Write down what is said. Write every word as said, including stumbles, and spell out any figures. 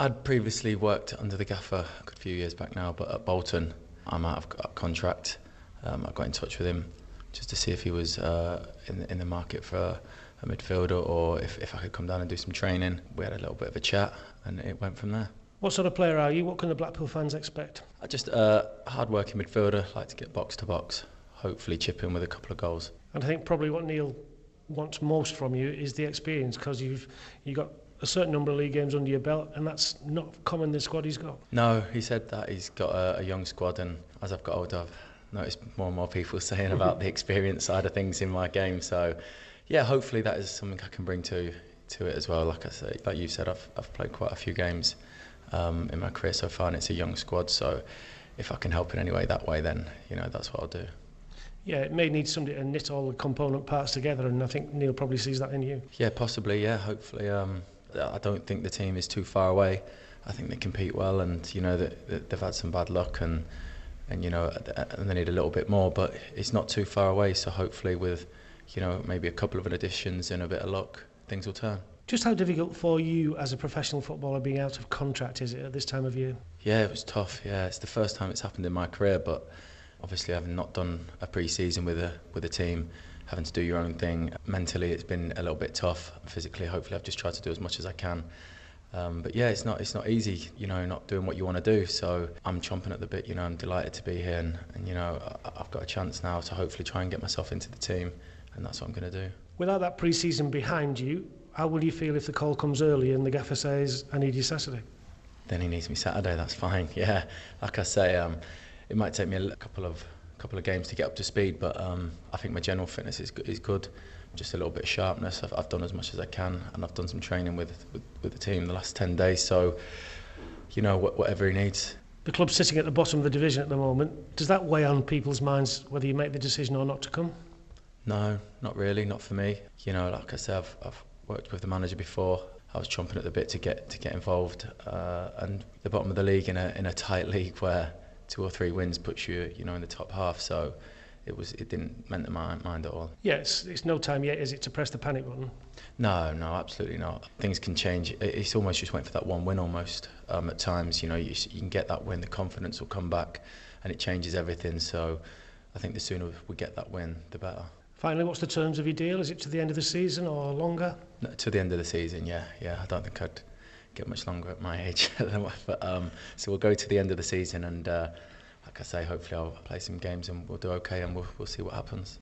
I'd previously worked under the gaffer a good few years back now, but at Bolton, I'm out of a contract. Um, I got in touch with him just to see if he was uh, in, the, in the market for a, a midfielder, or if, if I could come down and do some training. We had a little bit of a chat and it went from there. What sort of player are you? What can the Blackpool fans expect? I just a uh, hard-working midfielder, like to get box to box, hopefully chip in with a couple of goals. And I think probably what Neil wants most from you is the experience, because you've you got a certain number of league games under your belt, and that's not common in the squad he's got. No, he said that he's got a, a young squad, and as I've got older, I've noticed more and more people saying about the experience side of things in my game. So, yeah, hopefully that is something I can bring to to it as well. Like I say, like you said, I've I've played quite a few games um, in my career so far, and it's a young squad. So, if I can help in any way that way, then you know that's what I'll do. Yeah, it may need somebody to knit all the component parts together, and I think Neil probably sees that in you. Yeah, possibly. Yeah, hopefully. Um, I don't think the team is too far away. I think they compete well, and you know that they've had some bad luck, and and you know and they need a little bit more, but it's not too far away. So hopefully, with you know maybe a couple of additions and a bit of luck, things will turn. Just how difficult for you as a professional footballer being out of contract is it at this time of year? Yeah, it was tough. Yeah, it's the first time it's happened in my career, but obviously having not done a pre-season with a with a team, having to do your own thing, mentally it's been a little bit tough. Physically, hopefully I've just tried to do as much as I can. Um, but yeah, it's not it's not easy, you know, not doing what you want to do. So I'm chomping at the bit, you know, I'm delighted to be here, and, and you know, I've got a chance now to hopefully try and get myself into the team, and that's what I'm going to do. Without that pre-season behind you, how will you feel if the call comes early and the gaffer says, I need you Saturday? Then he needs me Saturday, that's fine, yeah. Like I say, um, it might take me a couple of couple of games to get up to speed, but um, I think my general fitness is is good. Just a little bit of sharpness. I've, I've done as much as I can, and I've done some training with with, with the team the last ten days. So, you know, wh- whatever he needs. The club's sitting at the bottom of the division at the moment. Does that weigh on people's minds whether you make the decision or not to come? No, not really. Not for me. You know, like I said, I've, I've worked with the manager before. I was chomping at the bit to get to get involved, uh, and the bottom of the league in a in a tight league where two or three wins puts you, you know, in the top half. So it was, it didn't mend my mind at all. Yeah, it's, it's no time yet, is it, to press the panic button? No, no, absolutely not. Things can change. It's almost just waiting for that one win almost. Um, at times, you know, you, you can get that win, the confidence will come back, and it changes everything. So I think the sooner we get that win, the better. Finally, what's the terms of your deal? Is it to the end of the season or longer? No, to the end of the season, yeah, yeah. I don't think I'd get much longer at my age. But, um, so we'll go to the end of the season, and uh, like I say, hopefully I'll play some games and we'll do okay, and we'll, we'll see what happens.